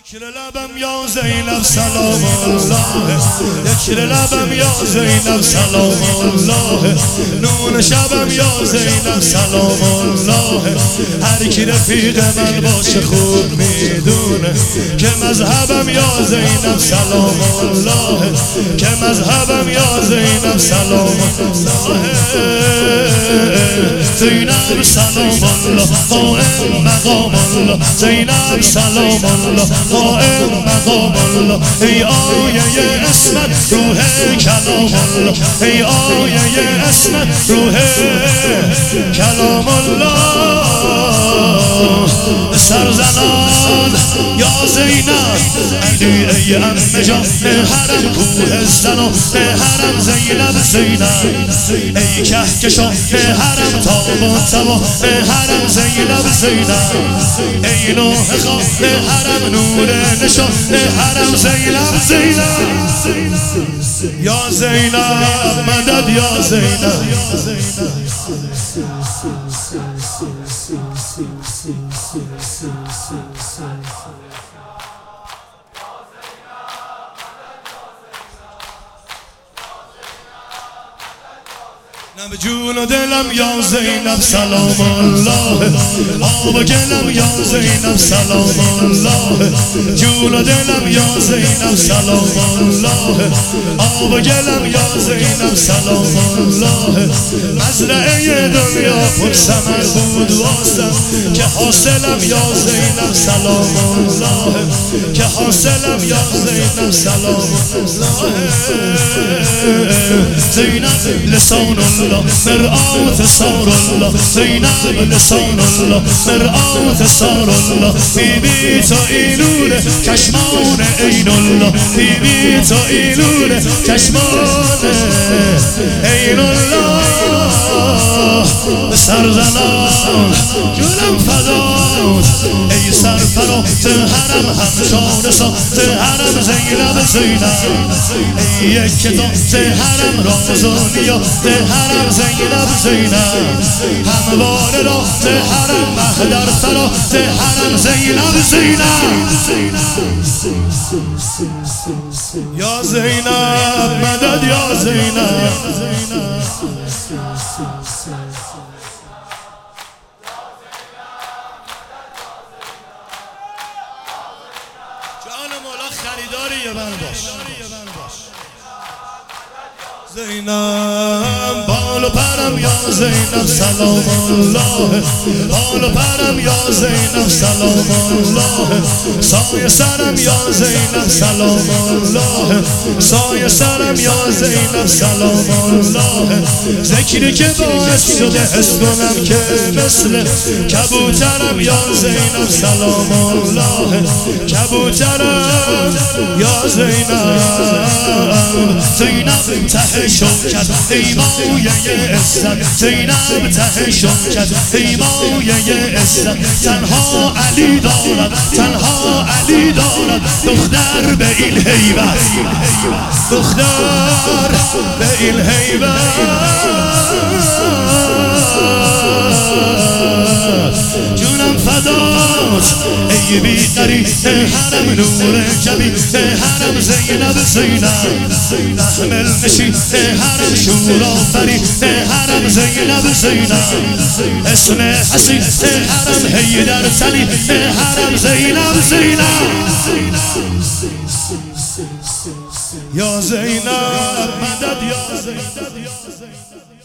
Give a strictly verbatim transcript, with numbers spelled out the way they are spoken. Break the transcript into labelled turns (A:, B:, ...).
A: یک لبم یا زینب سلام الله، یک لبم یا زینب سلام الله، نون شبم یا زینب سلام الله. هر کی رفیق من باشه خوب میدونه که مذهبم یا زینب سلام الله، که مذهبم یا زینب سلام الله. زینب سلام الله قائم مقام الله، زینب سلام الله قائم مقام الله. ای آیه اسمت روح کلام الله، ای آیه اسمت روح کلام الله. سرزنان یا زینب علی ای ام جان حرم کوهستان حرم زینب زینب ای کهکشان حرم تاب و تبا حرم زینب زینب ای نوح خواه حرم نور نشان حرم زینب زینب یا زینب مدد یا زینب. نم جون و دلم یا زینب سلام الله، آب و گلم یا زینب سلام الله، جون و دلم یا زینب سلام الله، آب و گلم یا زینب سلام الله. مزرعه دنیا پر ثمر بود واسم که حاصلم یا زینب سلام الله، که حاصلم یا زینب سلام الله. زینب لسان الله مرآت سار الله، زینب لسان الله مرآت سار الله. بی بی تو ایلول چشمان عین الله، بی بی تو ایلول چشمان عین الله. سرزنان جونم فدات ای سرفراز حرم همشان ساز حرم زینب زینب ای یک کتاب حرم راز و نیاز حرم زینب زینب همواره را حرم مهدر فراز حرم زینب زینب یا زینب مدد یا زینب. جان مولا خریداری یه من باش زینب بال و پرم یا زینب سلام الله، بال و پرم یا زینب سلام الله، سایه سرم یا زینب سلام الله، سایه سرم یا زینب سلام الله. ذکری که باعث شده حس کنم که مثل کبوترم یا زینب سلام الله، کبوترم یا زینب. زینب ته شوکت ای مایه عزت، زینب ته شوکت ای مایه عزت. تنها علی دارد تنها علی دارد دختر به این هیبت، دختر به این هیبت. جونم فدات ای بی قری حرم نور جبی حرم زینب زینب محمل نشی حرم شور آفری حرم زینب زینب اسم حسین حرم حیدر تلی حرم زینب زینب یا زینب مدد یا زینب.